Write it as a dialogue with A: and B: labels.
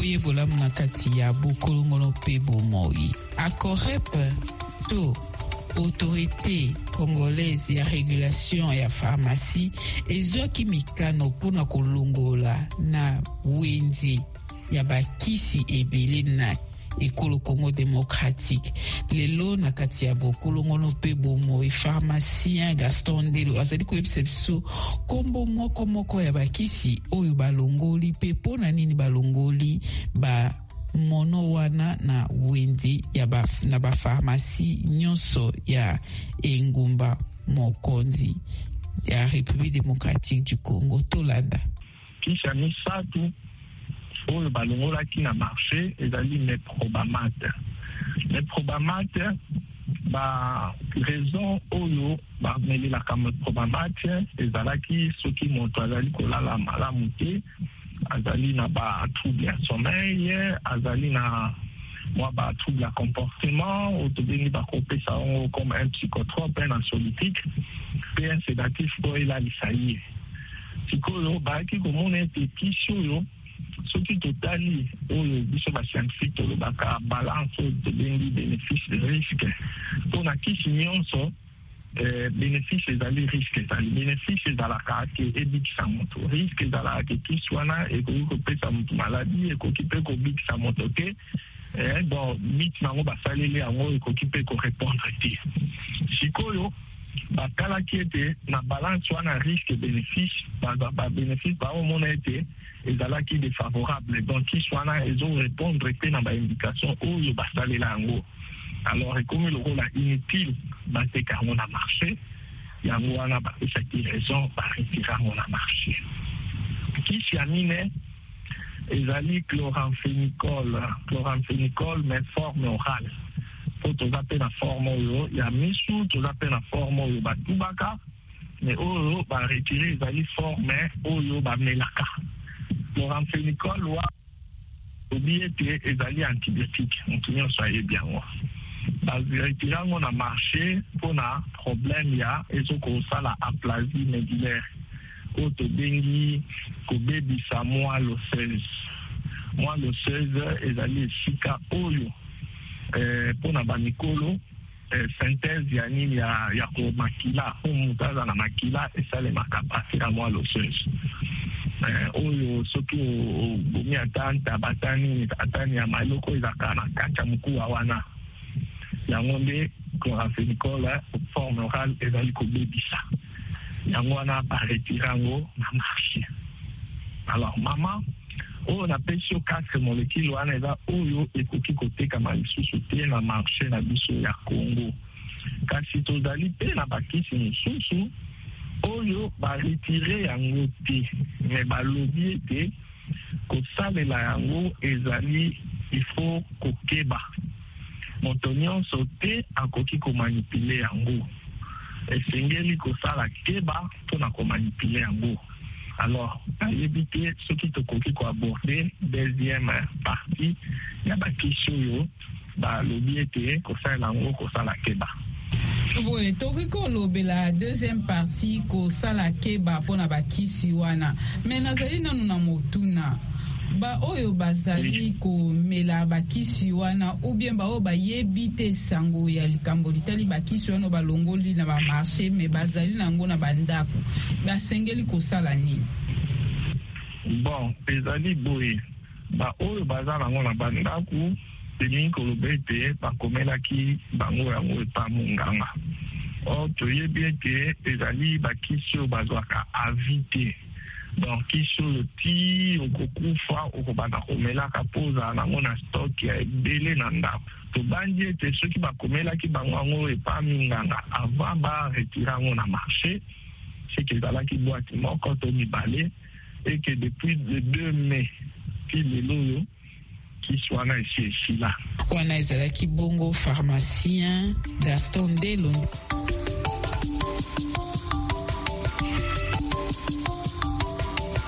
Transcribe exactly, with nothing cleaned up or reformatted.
A: boyebola na kati ya bokolongono pe bomoi. Acorep to autorité congolaise ya régulation ya pharmacie ezwaki mikano mpona kolongola na wenze ya bakisi ebele na ekolo Congo démocratique. Lelo na kati ya bokolongono pe bomoi, pharmacien Gaston Ndelo azali koyebisa biso kombo moko moko ya bakisi oyo balongoli pe pona nini balongoli ba mono wana na wenzi ya ba, na ba pharmacie nyonso ya engumba mokonzi ya République démocratique du Congo. Tolanda
B: kisha misatu oyo balongolaki na marché ezali Meprobamate. Meprobamate ba raison oyo bamelelaka Meprobamate ezalaki soki moto azali kolala malamu te, azali na ba trouble ya sommeil, azali na mwa ba trouble ya comportement, otobengi bakopesa yango comme un psychotrope, un anxiolytique, pe un sédatif po elalisa ye. Sikoyo bayaki komona ete kisi oyo soki totali oyo biso bascientifique tolobaka balance otobengi bénéfice de risque, mpona kisi nyonso Eh, bénéfice ezali risque ezali bénéfice ezalaka ke ebikisa moto, risque ezalaka ke kisi wana ekoki kopesa moto maladi, ekoki mpe kobikisa moto te, eh, donc miti nango basaleli yango ekoki mpe korépondre te. Sikoyo batalaki ete na balance wana risque bénéfice babénéfice baomona ete ezalaki défavorable, donc kisi wana ezorépondre te na baindication oyo basalela yango. Alors, comme le rôle inutile, c'est qu'on a marché, il y a un peu raison, par retirer on a marché. Qui s'y a miné, ils allaient chloramphénicol, chloramphénicol, mais forme orale. Faut tout appeler la forme oyo, il y a misou, tout appeler la forme oyo, bah tubaka, mais oyo, bah retirer, ils allaient former oyo, bah melaka. Chloramphénicol, ou oubliez que ils allaient antibiotiques, on tient ça bien, moi. Baziretirer on a marché pour un problème ya ezokosala aplasie médullaire otobengi kobebisa moelle osseuse. Moelle osseuse ezali esika oyo eh, pona bamikolo eh, synthèse ya nini ya, ya komakila po moto aza na makila esalemaka pasi na moelle osseuse. Eh, oyo soki obomi ata batani atani ya maloko ezaka na kati ya mokuwa wana yango nde chloramphénicol forme orale ezali kobebisa yango wana baretire yango na marché. Alors mama oyo napesi yo quatre molécule wana eza oyo ekoki kotekama lisusu te na marché na biso ya Congo, kasi tozali mpe na bakisi mosusu oyo baretire yango te, me balobi ete kosalela yango ezali ifo kokeba moto nyonso te akoki komanipule yango, esengeli kosala keba mpona komanipule yango. Alors nayebi te soki tokoki koaborde deuxième partie ya bakisi oyo balobi ete kosalela yango kosala keba.
A: Oui, toki kolobela deuxième partie kosala keba mpona bakisi wana, me nazali nanu na motuna ba oyo bazali komela bakisi wana ou bien ba oyo bayebi te sango ya likambo litali bakisi wana balongoli na ba marché me bazali nango na bandako basengeli kosala nini?
B: Bon, ezali boye ba oyo bazali nango na bandako telingi koloba ete bakomelaki bango yango epa monganga. Or toyebi ete ezali bakisi oyo bazwaka avite. Donc kisi oyo ti okokufa okobanda komelaka poza nango na stock ya ebele na ndako. Tobandi ete soki bakomelaki bango yango epa minganga avant baretire yango na marché, c'est que ezalaki boîte moko to mibale, et que depuis le deux mai ti lelo oyo kisi wana esi esila.
A: Wana ezalaki bongo pharmacien Gaston Ndelo.